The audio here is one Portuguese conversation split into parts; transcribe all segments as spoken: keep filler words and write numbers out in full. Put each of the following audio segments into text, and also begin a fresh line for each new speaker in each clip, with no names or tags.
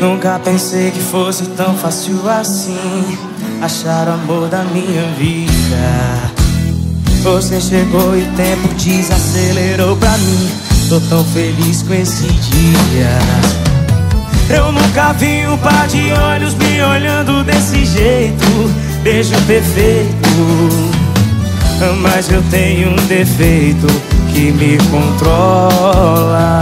Nunca pensei que fosse tão fácil assim achar o amor da minha vida. Você chegou e o tempo desacelerou pra mim. Tô tão feliz com esse dia. Eu nunca vi um par de olhos me olhando desse jeito. Beijo perfeito. Mas eu tenho um defeito que me controla.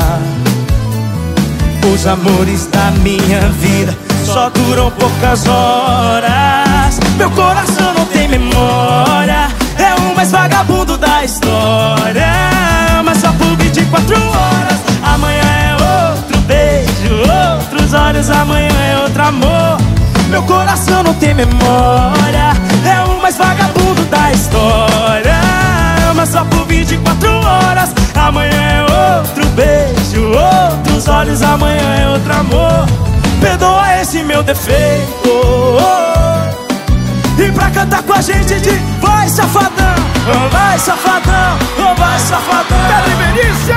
Os amores da minha vida só duram poucas horas. Meu coração não tem memória, é o mais vagabundo da história. Mas só por vinte e quatro horas. Amanhã é outro beijo, outros olhos, amanhã é outro amor. Meu coração não tem memória, é o mais vagabundo da história. Mas só por vinte e quatro horas. Amanhã é outro beijo, outros olhos, amanhã é outro amor. Perdoa esse meu defeito. E pra cantar com a gente de vai safadão, oh, vai safadão, oh, vai safadão. Pedro e Benício!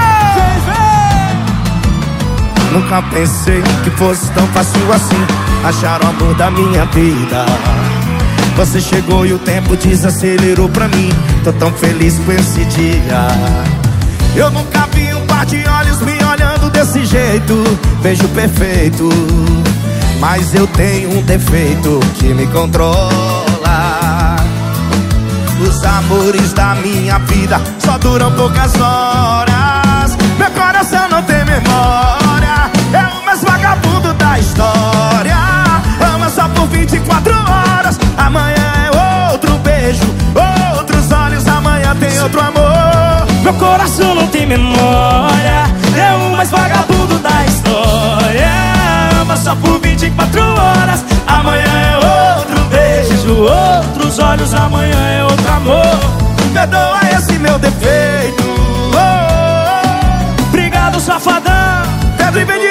Nunca pensei que fosse tão fácil assim achar o amor da minha vida. Você chegou e o tempo desacelerou pra mim. Tô tão feliz com esse dia. Eu nunca vi um par de olhos me olhando desse jeito. Beijo perfeito. Mas eu tenho um defeito que me controla. Os amores da minha vida só duram poucas horas. Meu coração não tem memória, é o mais vagabundo da história. Ama só por vinte e quatro horas. Amanhã é outro beijo, outros olhos, amanhã tem outro amor. Meu coração não tem memória, é o mais vagabundo da história. Ama só por vinte e quatro horas. Amanhã é outro beijo, outros olhos, amanhã é outro amor. Perdoa esse meu defeito. Oh, oh, oh. Obrigado, safadão. Pedro e Benício.